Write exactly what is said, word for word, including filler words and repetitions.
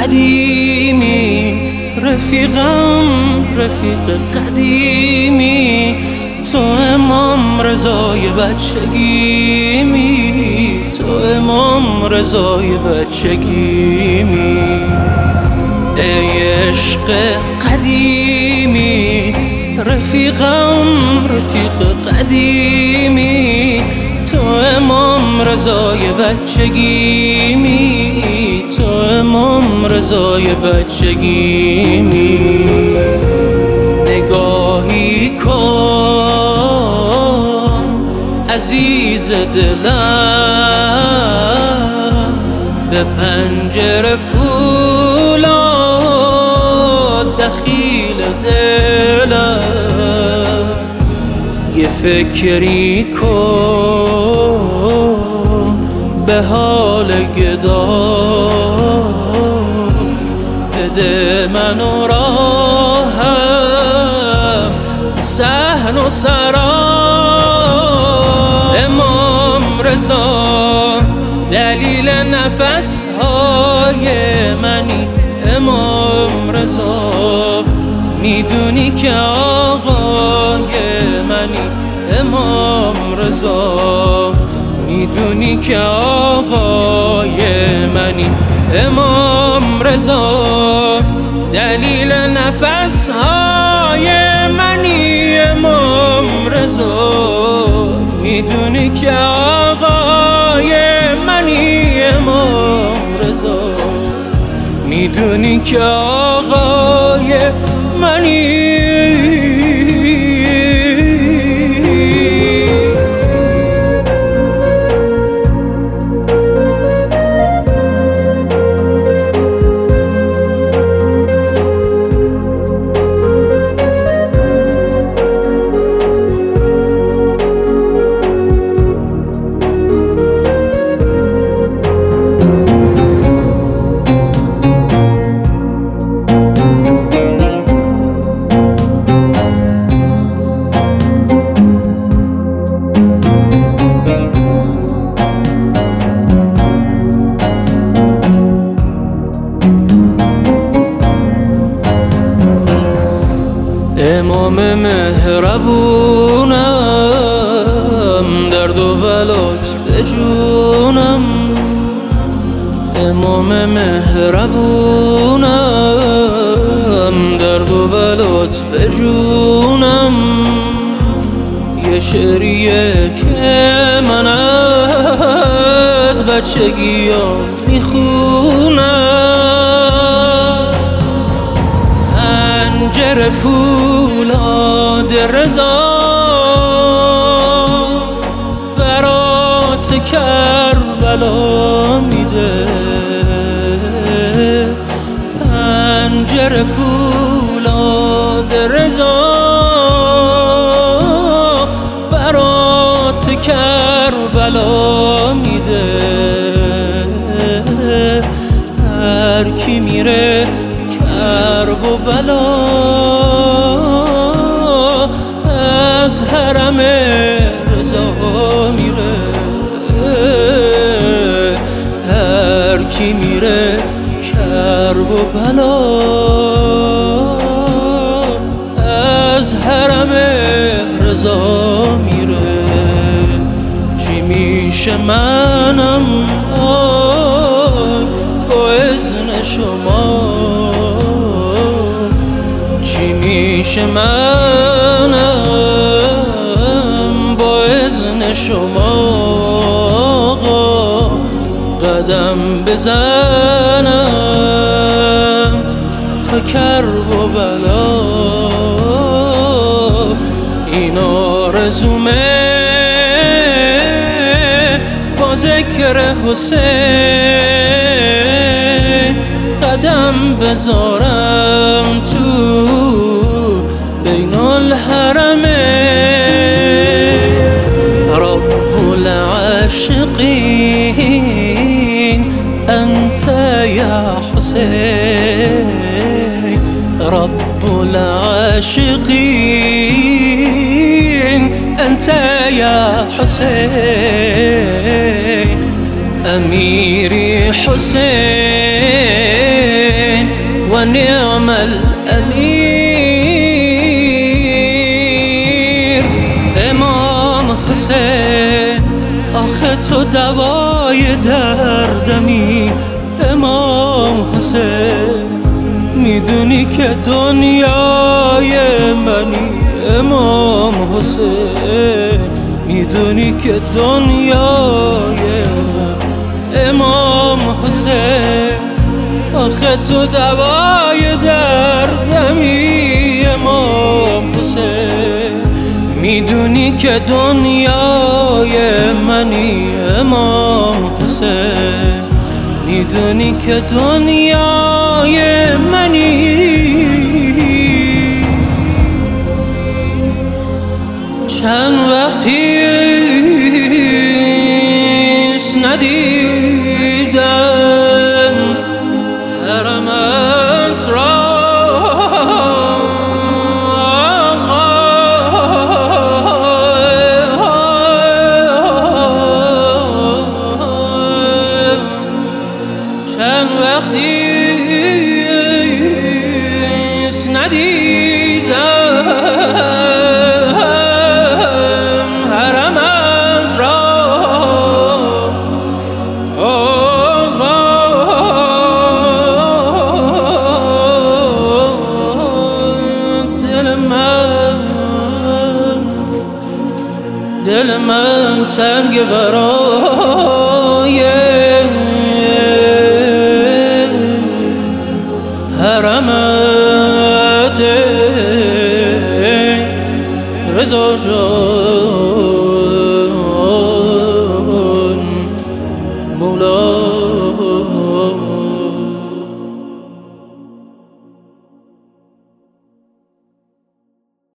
قدیمی، رفیقم رفیق قدیمی، تو امام رضای بچگیمی، تو امام رضای بچگیمی. ای عشق قدیمی، رفیقم رفیق قدیمی، تو امام رضای بچگیمی، تو امام رضای بچگیمی. نگاهی کن عزیز دلم، به پنجره فولاد دخیل دلم. یه فکری کن به حال گدا، بده منو راهم صحن و سرا. امام رضا دلیل نفس های منی، امام رضا میدونی که آقای منی، امام رضا میدونی که آقای منی. امام رضا دلیل نفس های منی، امام رضا میدونی که آقای منی، امام رضا میدونی که آقای منی. امام مهربونم، درد و بلات به جونم. امام مهربونم، درد و بلات به جونم. یه شعریه که من از بچگی ها میخونم. پنجره فولاد رضا برات کربلا میده. پنجره فولاد رضا برات کربلا میده. هر کی میره کرب و بلا از حرم رضا میره. هر کی میره کرب و بلا از حرم رضا میره. چی میشه منم آی با اذن شما، چی میشه منم با اذن شما. قدم بزنم تا کرب و بلا، این آرزومه با ذکر حسین. قدم بذارم تو بین الحرمین. رب العاشقین انت یا حسین، رب العاشقین انت یا حسین. امیری حسین نعم الامیر. امام حسین آخه تو دوای دردمی. امام حسین میدونی که دنیای منی. امام حسین میدونی که دنیای من. امام حسین آخه تو دوای دردمی. امام حسین میدونی که دنیای منی. امام حسین میدونی که دنیای منی. چند وقتیست ندیدم حرمت را. چند وقتیست ندیدم حرمت را. دل من دل من تنگ برای حرمت رضا جان.